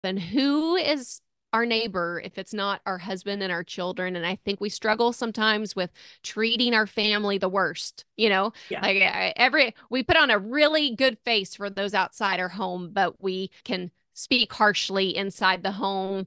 And who is our neighbor if it's not our husband and our children? And I think we struggle sometimes with treating our family the worst, Yeah. like we put on a really good face for those outside our home, but we can speak harshly inside the home.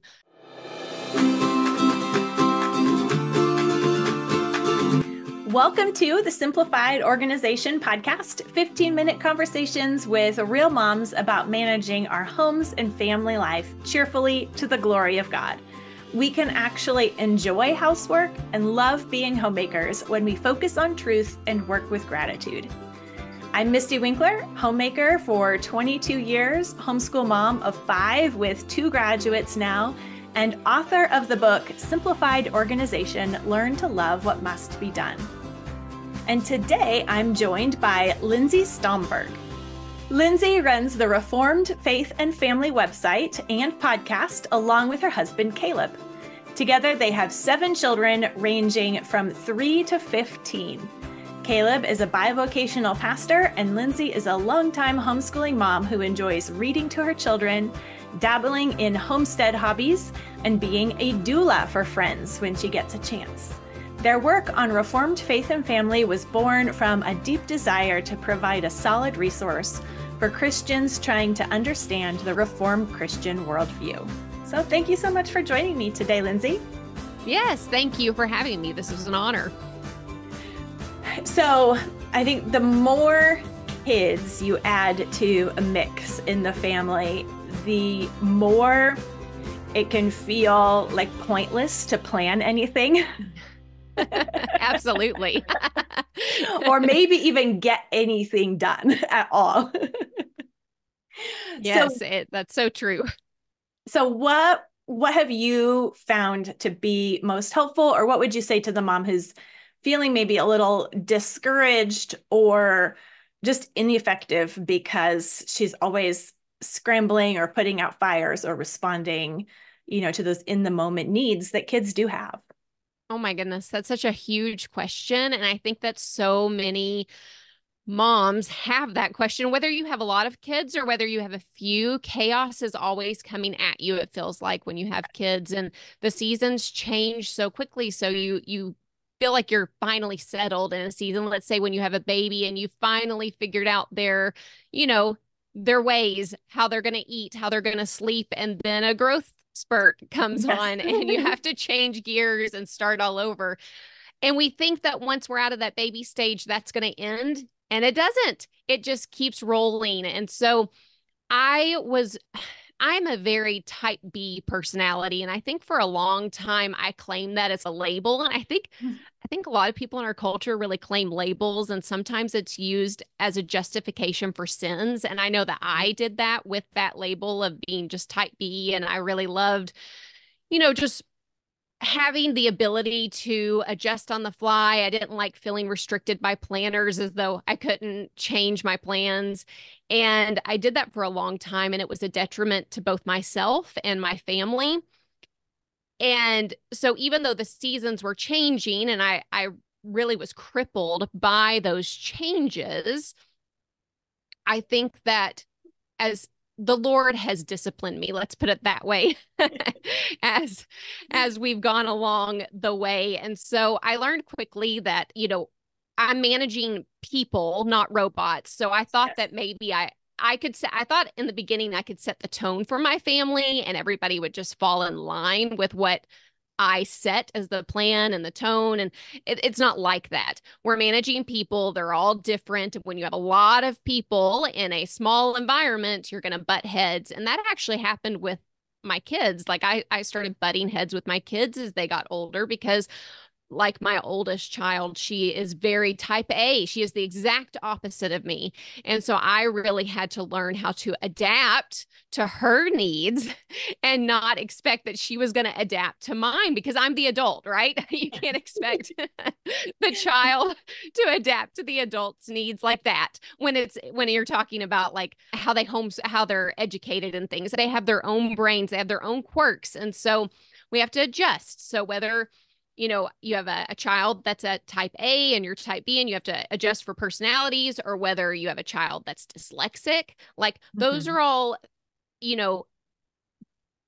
Welcome to the Simplified Organization Podcast, 15-minute conversations with real moms about managing our homes and family life cheerfully to the glory of God. We can actually enjoy housework and love being homemakers when we focus on truth and work with gratitude. I'm Misty Winkler, homemaker for 22 years, homeschool mom of 5 with 2 graduates now, and author of the book Simplified Organization: Learn to Love What Must Be Done. And today I'm joined by Lindsay Stomberg. Lindsay runs the Reformed Faith and Family website and podcast along with her husband, Caleb. Together, they have 7 children ranging from 3 to 15. Caleb is a bivocational pastor, and Lindsay is a longtime homeschooling mom who enjoys reading to her children, dabbling in homestead hobbies, and being a doula for friends when she gets a chance. Their work on Reformed Faith and Family was born from a deep desire to provide a solid resource for Christians trying to understand the Reformed Christian worldview. So thank you so much for joining me today, Lindsay. Yes, thank you for having me. This is an honor. So I think the more kids you add to a mix in the family, the more it can feel like pointless to plan anything. Absolutely. Or maybe even get anything done at all. So, Yes, that's so true. so what have you found to be most helpful, or what would you say to the mom who's feeling maybe a little discouraged or just ineffective because she's always scrambling or putting out fires or responding, to those in the moment needs that kids do have? Oh my goodness, that's such a huge question. And I think that so many moms have that question, whether you have a lot of kids or whether you have a few. Chaos is always coming at you, it feels like, when you have kids, and the seasons change so quickly. So you feel like you're finally settled in a season. Let's say when you have a baby and you finally figured out you know, their ways, how they're going to eat, how they're going to sleep, and then a growth spurt comes Yes. on and you have to change gears and start all over. And we think that once we're out of that baby stage, that's going to end. And it doesn't. It just keeps rolling. And so I was, I'm a very type B personality. And I think for a long time, I claimed that as a label. And I think a lot of people in our culture really claim labels, and sometimes it's used as a justification for sins. And I know that I did that with that label of being just type B. And I really loved, just having the ability to adjust on the fly. I didn't like feeling restricted by planners as though I couldn't change my plans. And I did that for a long time, and it was a detriment to both myself and my family. And so even though the seasons were changing and I really was crippled by those changes, I think that as the Lord has disciplined me, let's put it that way, as as we've gone along the way. And so I learned quickly that, I'm managing people, not robots. So I thought Yes. that maybe I could set, I thought in the beginning I could set the tone for my family and everybody would just fall in line with what I set as the plan and the tone. And it's not like that. We're managing people. They're all different. When you have a lot of people in a small environment, you're going to butt heads. And that actually happened with my kids. Like I started butting heads with my kids as they got older because, like my oldest child, she is very type A. She is the exact opposite of me. And so I really had to learn how to adapt to her needs and not expect that she was going to adapt to mine because I'm the adult, right? You can't expect the child to adapt to the adult's needs like that when you're talking about like how they're educated and things. They have their own brains, they have their own quirks. And so we have to adjust. So whether you have a child that's a type A and you're type B and you have to adjust for personalities, or whether you have a child that's dyslexic, like those Mhm. are all, you know,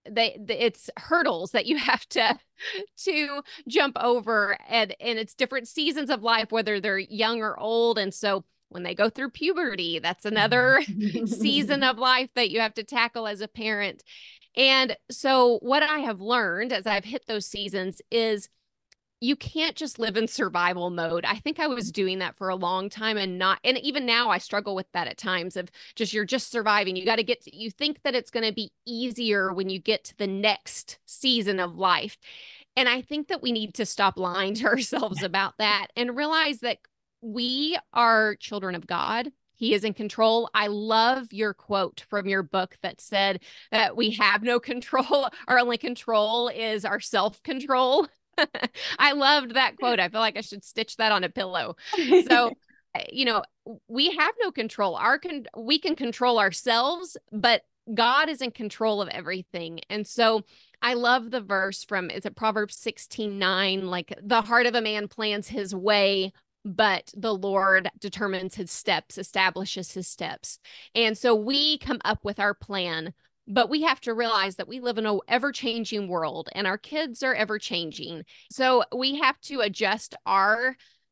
it's hurdles that you have to jump over, and it's different seasons of life, whether they're young or old. And so when they go through puberty, that's another season of life that you have to tackle as a parent. And so what I have learned as I've hit those seasons is you can't just live in survival mode. I think I was doing that for a long time, and even now I struggle with that at times of you're just surviving. You got to you think that it's going to be easier when you get to the next season of life. And I think that we need to stop lying to ourselves about that and realize that we are children of God. He is in control. I love your quote from your book that said that we have no control. Our only control is our self-control. I loved that quote. I feel like I should stitch that on a pillow. So, we have no control. We can control ourselves, but God is in control of everything. And so I love the verse is it Proverbs 16:9? Like, the heart of a man plans his way, but the Lord determines his steps, establishes his steps. And so we come up with our plan, but we have to realize that we live in an ever-changing world, and our kids are ever-changing. So we have to adjust our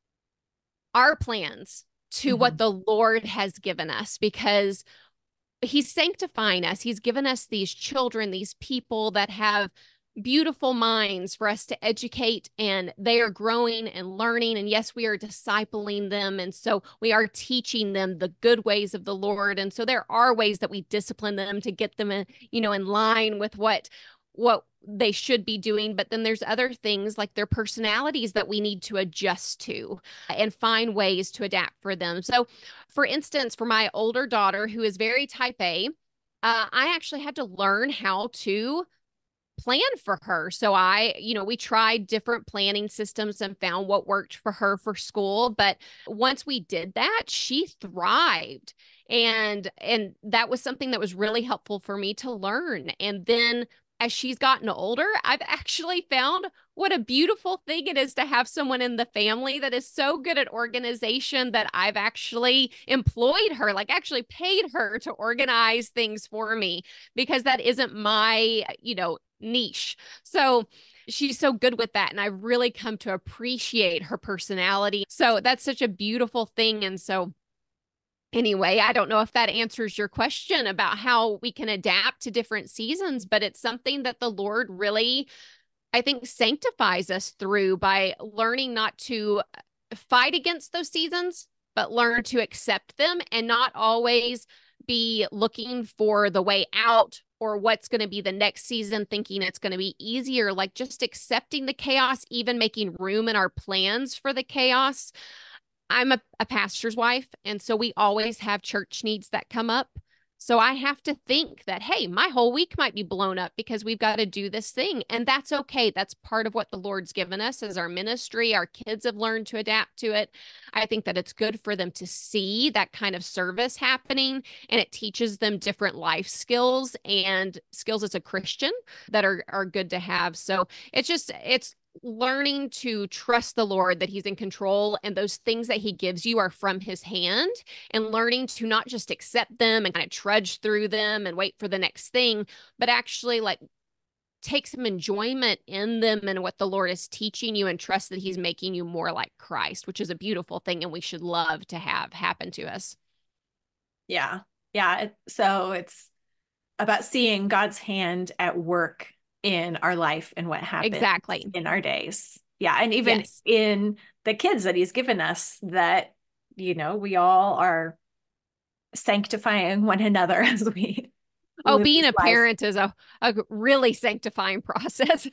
plans to what the Lord has given us, because he's sanctifying us. He's given us these children, these people that have beautiful minds for us to educate, and they are growing and learning. And yes, we are discipling them. And so we are teaching them the good ways of the Lord. And so there are ways that we discipline them to get them in line with what they should be doing. But then there's other things like their personalities that we need to adjust to and find ways to adapt for them. So for instance, for my older daughter, who is very type A, I actually had to learn how to plan for her. So we tried different planning systems and found what worked for her for school. But once we did that, she thrived. And that was something that was really helpful for me to learn. And then as she's gotten older, I've actually found what a beautiful thing it is to have someone in the family that is so good at organization that I've actually employed her, like actually paid her to organize things for me, because that isn't my, niche. So she's so good with that. And I've really come to appreciate her personality. So that's such a beautiful thing. And so anyway, I don't know if that answers your question about how we can adapt to different seasons, but it's something that the Lord really, I think, sanctifies us through by learning not to fight against those seasons, but learn to accept them and not always be looking for the way out or what's going to be the next season, thinking it's going to be easier, like just accepting the chaos, even making room in our plans for the chaos. I'm a pastor's wife, and so we always have church needs that come up. So I have to think that, hey, my whole week might be blown up because we've got to do this thing. And that's okay. That's part of what the Lord's given us as our ministry. Our kids have learned to adapt to it. I think that it's good for them to see that kind of service happening, and it teaches them different life skills and skills as a Christian that are good to have. So it's learning to trust the Lord, that he's in control, and those things that he gives you are from his hand, and learning to not just accept them and kind of trudge through them and wait for the next thing, but actually like take some enjoyment in them and what the Lord is teaching you, and trust that he's making you more like Christ, which is a beautiful thing. And we should love to have happen to us. Yeah. Yeah. So it's about seeing God's hand at work in our life and what happens exactly in our days. Yeah. And even in the kids that he's given us, that, we all are sanctifying one another as we being a parent is a really sanctifying process.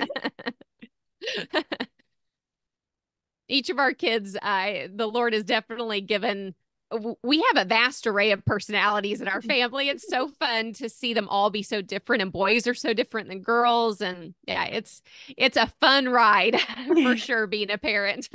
Each of our kids, the Lord has definitely given. We have a vast array of personalities in our family. It's so fun to see them all be so different, and boys are so different than girls. And yeah, it's a fun ride for sure, being a parent.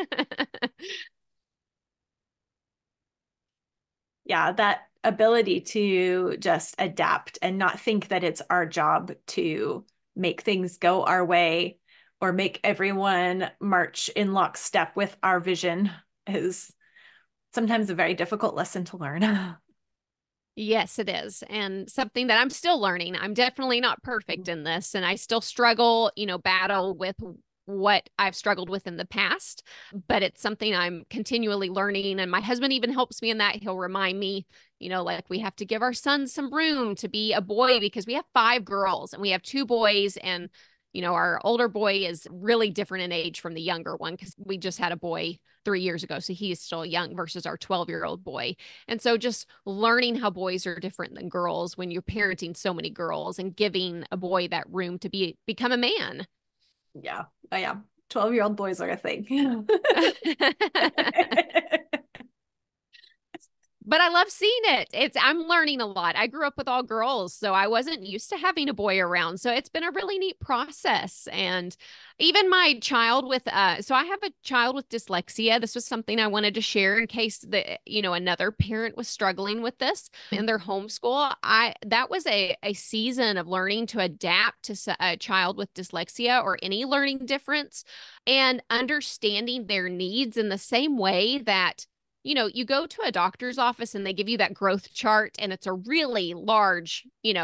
Yeah, that ability to just adapt and not think that it's our job to make things go our way or make everyone march in lockstep with our vision is sometimes a very difficult lesson to learn. Yes, it is. And something that I'm still learning. I'm definitely not perfect in this, and I still struggle, battle with what I've struggled with in the past, but it's something I'm continually learning. And my husband even helps me in that. He'll remind me, like we have to give our son some room to be a boy because we have 5 girls and we have 2 boys. And, our older boy is really different in age from the younger one because we just had a boy 3 years ago. So he is still young versus our 12-year-old boy. And so just learning how boys are different than girls when you're parenting so many girls and giving a boy that room to become a man. Yeah. Oh, yeah. 12-year-old boys are a thing. But I love seeing it. I'm learning a lot. I grew up with all girls, so I wasn't used to having a boy around. So it's been a really neat process. And even my child so I have a child with dyslexia. This was something I wanted to share in case another parent was struggling with this in their homeschool. That was a season of learning to adapt to a child with dyslexia or any learning difference and understanding their needs in the same way that you go to a doctor's office and they give you that growth chart and it's a really large,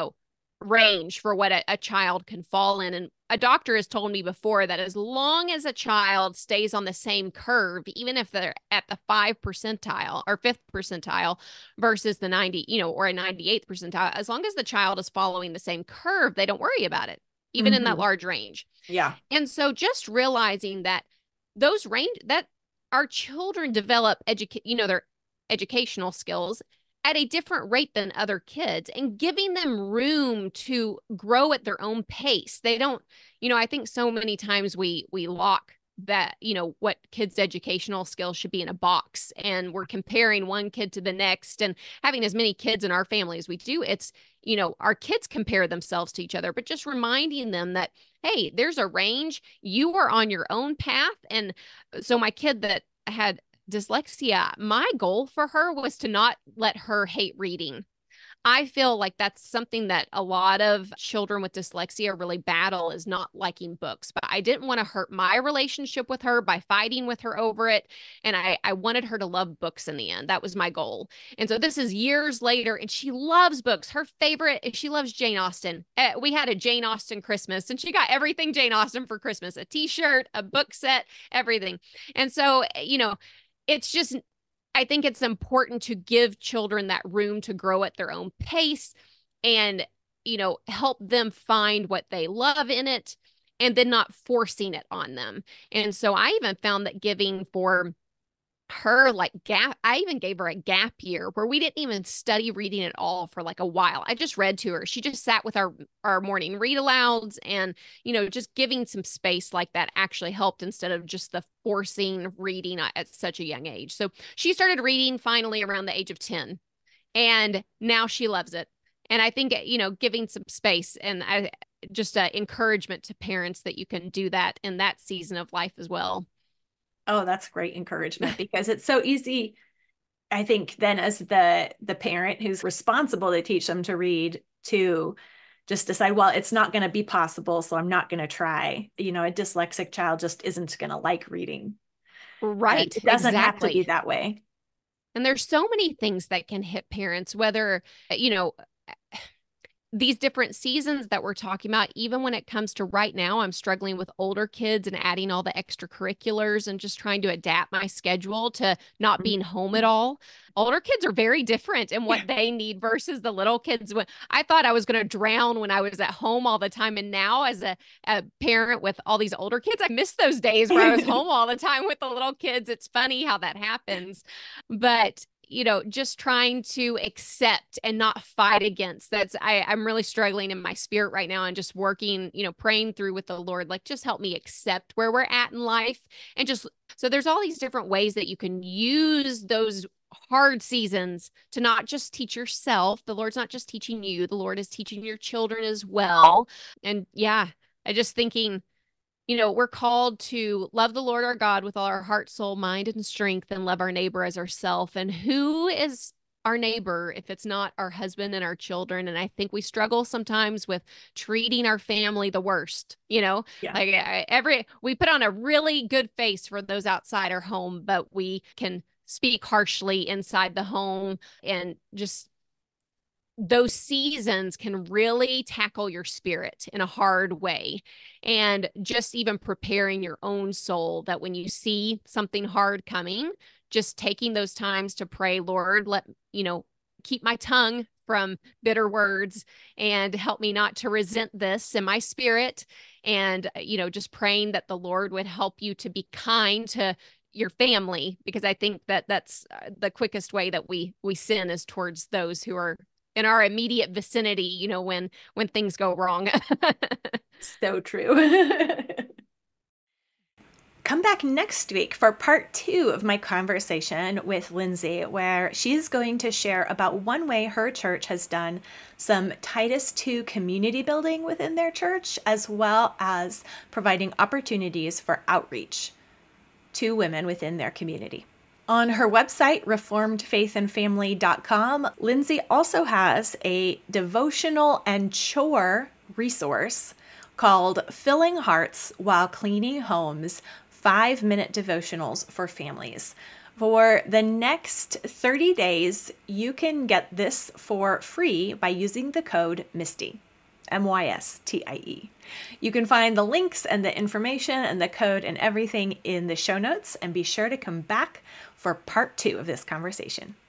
range for what a child can fall in. And a doctor has told me before that as long as a child stays on the same curve, even if they're at the 5th percentile or 5th percentile versus the 90, or a 98th percentile, as long as the child is following the same curve, they don't worry about it, even in that large range. Yeah. And so just realizing that those range that our children develop their educational skills at a different rate than other kids and giving them room to grow at their own pace. They don't, I think so many times we lock that, what kids' educational skills should be in a box, and we're comparing one kid to the next. And having as many kids in our family as we do, it's, our kids compare themselves to each other, but just reminding them that, hey, there's a range. You are on your own path. And so my kid that had dyslexia, my goal for her was to not let her hate reading. I feel like that's something that a lot of children with dyslexia really battle, is not liking books. But I didn't want to hurt my relationship with her by fighting with her over it. And I wanted her to love books in the end. That was my goal. And so this is years later, and she loves books. Her favorite, she loves Jane Austen. We had a Jane Austen Christmas, and she got everything Jane Austen for Christmas, a t-shirt, a book set, everything. And so, it's just, I think it's important to give children that room to grow at their own pace and, help them find what they love in it and then not forcing it on them. And so I even found that giving for her I even gave her a gap year where we didn't even study reading at all for like a while. I just read to her. She just sat with our morning read alouds, and just giving some space like that actually helped instead of just the forcing reading at such a young age. So she started reading finally around the age of 10, and now she loves it. And I think giving some space and just encouragement to parents that you can do that in that season of life as well. Oh, that's great encouragement, because it's so easy, I think, then as the parent who's responsible to teach them to read, to just decide, well, it's not going to be possible, so I'm not going to try. A dyslexic child just isn't going to like reading. Right. It doesn't have to be that way. And there's so many things that can hit parents, whether, these different seasons that we're talking about, even when it comes to right now, I'm struggling with older kids and adding all the extracurriculars and just trying to adapt my schedule to not being home at all. Older kids are very different in what they need versus the little kids. When I thought I was going to drown when I was at home all the time. And now as a parent with all these older kids, I miss those days where I was home all the time with the little kids. It's funny how that happens. But just trying to accept and not fight against. I'm really struggling in my spirit right now, and just working, praying through with the Lord, like, just help me accept where we're at in life. And so there's all these different ways that you can use those hard seasons to not just teach yourself. The Lord's not just teaching you, the Lord is teaching your children as well. And yeah, I just thinking, we're called to love the Lord our God with all our heart, soul, mind, and strength, and love our neighbor as ourself. And who is our neighbor if it's not our husband and our children? And I think we struggle sometimes with treating our family the worst, Yeah. Like we put on a really good face for those outside our home, but we can speak harshly inside the home and just those seasons can really tackle your spirit in a hard way. And just even preparing your own soul that when you see something hard coming, just taking those times to pray, Lord, keep my tongue from bitter words and help me not to resent this in my spirit. And, just praying that the Lord would help you to be kind to your family, because I think that that's the quickest way that we sin is towards those who are in our immediate vicinity, when things go wrong. So true. Come back next week for part 2 of my conversation with Lindsay, where she's going to share about one way her church has done some Titus II community building within their church, as well as providing opportunities for outreach to women within their community. On her website, reformedfaithandfamily.com, Lindsay also has a devotional and chore resource called Filling Hearts While Cleaning Homes, 5-minute devotionals for families. For the next 30 days, you can get this for free by using the code MYSTIE. MYSTIE. You can find the links and the information and the code and everything in the show notes, and be sure to come back for part 2 of this conversation.